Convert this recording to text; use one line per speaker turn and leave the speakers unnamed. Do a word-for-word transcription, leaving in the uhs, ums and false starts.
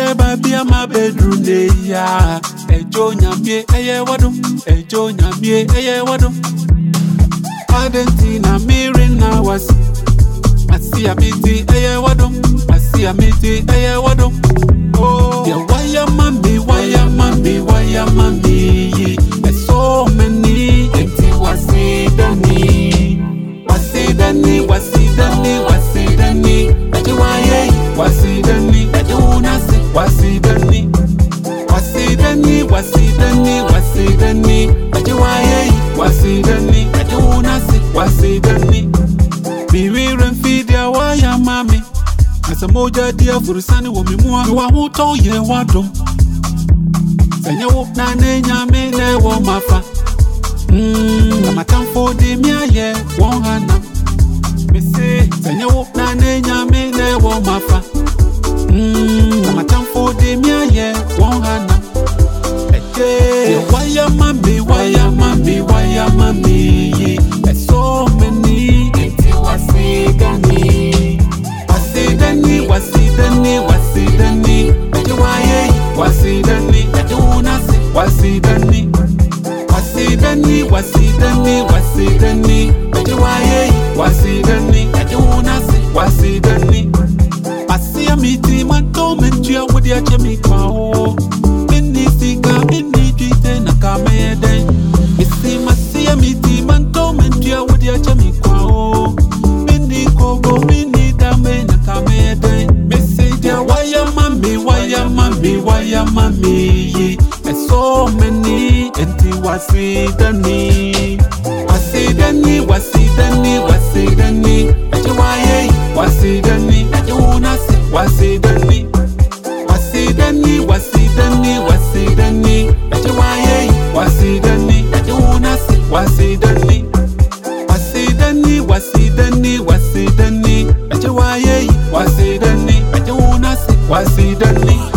yeah, baby, I'm a bedroom day, yeah. Hey, Joe, Yamie, hey, what do? Hey, Joe, Yamie, hey, what do? Argentina, Mirina was. I see a meeting, hey, what do? I see a meeting, hey, what do? Oh, yeah, why ya mommy, why ya mommy, why ya mommy? There's so many empty wasi dani, wasi dani, wasi dani, wasi dani. That you want, wasi dani, that you wanna see, wasi dani, wasi dani, wasi dani, wasi dani. That you want, wasi dani, that you wanna see, wasi dani. Be real and feed ya why ya mommy. As a moja dear for the sunny woman, you are who told you what do. Send your walk na nenya me ne wo mafa. Hm, I'm a time for the mia ye, one hand. Me say, send your walk na nenya me ne wo mafa. Hm, I'm a time for the mia ye, one hand. Hey, why ya mommy, why ya mommy, why ya mommy? There's so many empty wasi gani. Wasidani, wasidani, wasidani. That you want, wasidani. That you wanna see, wasidani. Wasidani, wasidani, wasidani. That you want, wasidani. That you wanna see, wasidani. Asia miti mantomenti ya wudi ya chemikao. Mini sika, mini jite na kamede. Isi masia miti mantomenti ya wudi ya chemikao. Mini kogo, mini dame na kamede. Message ya waya mami, waya mami, waya mami. There's so many empty wasidani. Wasidani, wasidani, wasidani. That you want, wasidani. That you wanna see, wasidani. Wasidani, wasidani, wasidani. That you want, wasidani. That you wanna see, wasidani. Wasidani, wasidani, wasidani. That you want, wasidani. That you wanna see, wasidani.